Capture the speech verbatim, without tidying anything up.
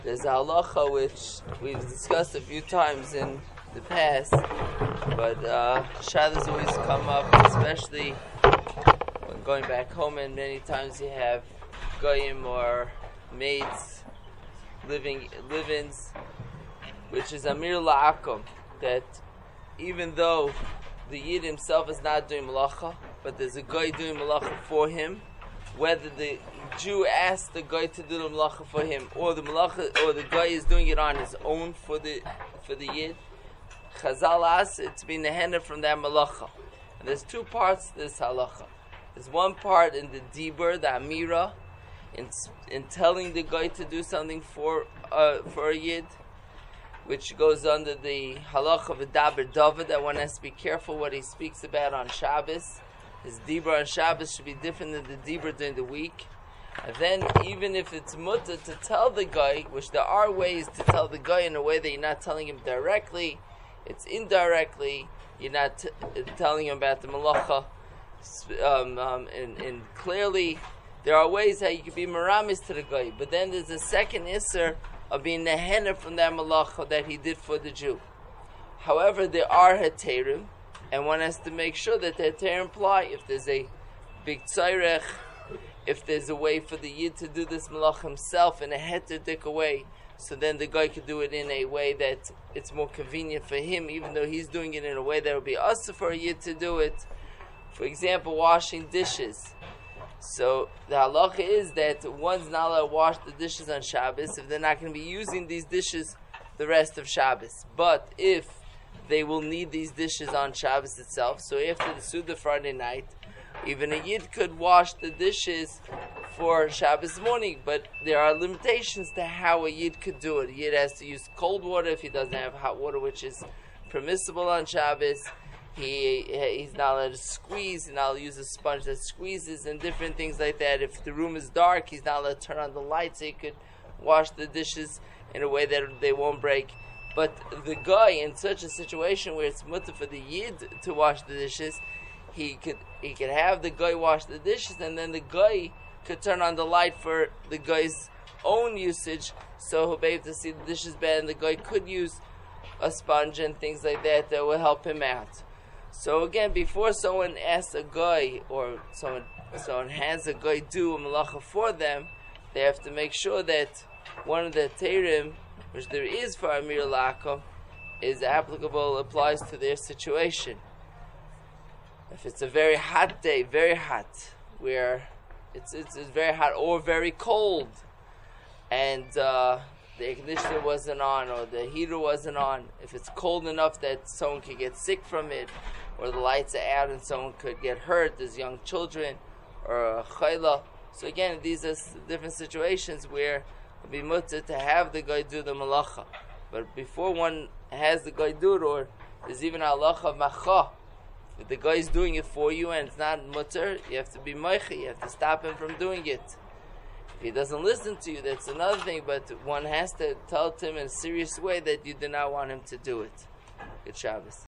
There's a halacha which we've discussed a few times in the past, but uh, shadows always come up, especially when going back home, and many times you have goyim or maids, living live-ins, which is amir la'akom, that even though the yid himself is not doing malacha, but there's a guy doing malacha for him, whether the Jew asks the guy to do the malacha for him, or the malacha, or the guy is doing it on his own for the for the yid, Chazal asks it to be nehena from that malacha. And there's two parts to this halacha. There's one part in the dibur, the amira, in in telling the guy to do something for uh, for a yid, which goes under the halacha of Daber David, that one has to be careful what he speaks about on Shabbos. His dibur on Shabbos should be different than the dibur during the week. And then, even if it's mutter to tell the guy, which there are ways to tell the guy in a way that you're not telling him directly, it's indirectly, you're not t- telling him about the malacha, um, um, and, and clearly, there are ways how you can be maramis to the guy, but then there's a second isser of being nehena from that malacha that he did for the Jew. However, there are heterim, and one has to make sure that the heterim apply. If there's a big tzairech, if there's a way for the yid to do this malach himself in a heterdik way, so then the guy could do it in a way that it's more convenient for him, even though he's doing it in a way that would be also for a yid to do it. For example, washing dishes. So the halacha is that one's not allowed to wash the dishes on Shabbos if they're not going to be using these dishes the rest of Shabbos. But if they will need these dishes on Shabbos itself, so after the Suda Friday night, even a yid could wash the dishes for Shabbos morning, but there are limitations to how a yid could do it. A yid has to use cold water if he doesn't have hot water, which is permissible on Shabbos. He he's not allowed to squeeze, he's not allowed to use a sponge that squeezes and different things like that. If the room is dark, he's not allowed to turn on the light so he could wash the dishes in a way that they won't break. But the guy, in such a situation where it's mutter for the yid to wash the dishes, he could he could have the guy wash the dishes, and then the guy could turn on the light for the guy's own usage, so he'll be able to see the dishes better, and the guy could use a sponge and things like that that will help him out. So again, before someone asks a guy, or someone someone has a guy do a malacha for them, they have to make sure that one of the terim, which there is for Amir La'akom, is applicable, applies to their situation. If it's a very hot day, very hot, where it's it's, it's very hot or very cold, and uh, the air conditioner wasn't on or the heater wasn't on, if it's cold enough that someone could get sick from it, or the lights are out and someone could get hurt, there's young children, or a chayla. So again, these are different situations where it would be mutter to have the guy do the malacha. But before one has the guy do it, or there's even a halacha of macha, if the guy is doing it for you and it's not mutter, you have to be meicha, you have to stop him from doing it. If he doesn't listen to you, that's another thing, but one has to tell him in a serious way that you do not want him to do it. Good Shabbos.